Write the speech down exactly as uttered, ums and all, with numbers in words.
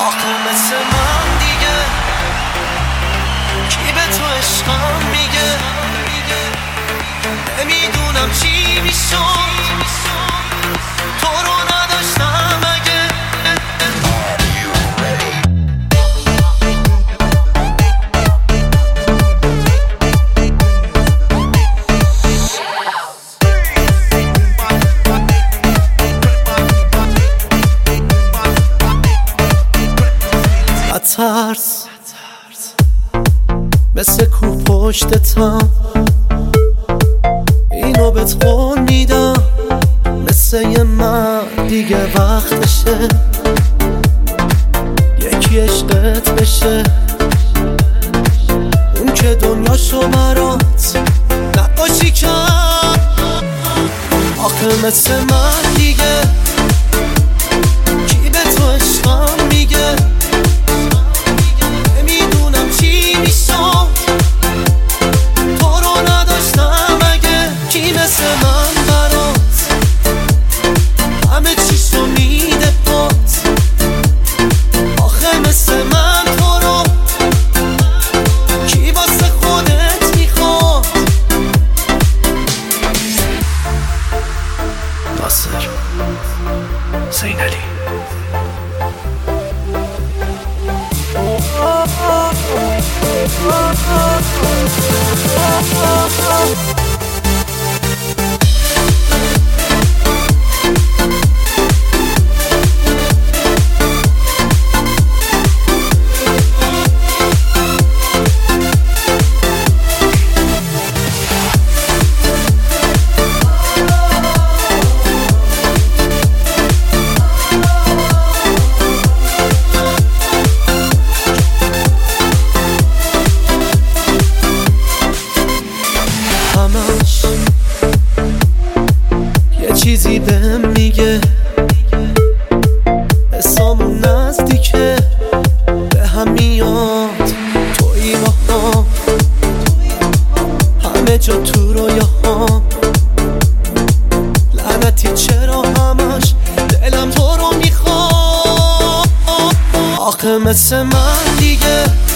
آخه مثل من دیگه کی به تو عشقم میگه؟ نمیدونم چی میشد تو رو نداشتم اگه. ترس مثل کوه پشتتم، اینو بهت قول میدم مثل یه مرد دیگه وقتشه یکی عشقت بشه، اون که دنیاشو برات نقاشی کرد. آخه مثل من دیگه کی به تو عشقم میگه؟ مثل من برات همه چیشو میده پات. آخه مثل من تو رو کی واسه خودت میخواد؟ ناصر زینالی. یه چیزی بهم میگه حسامون نزدیکه به هم میاد توی با هم همه جا تو رویاهام. لعنتی چرا همش دلم تو رو میخواد؟ آخه مثل من دیگه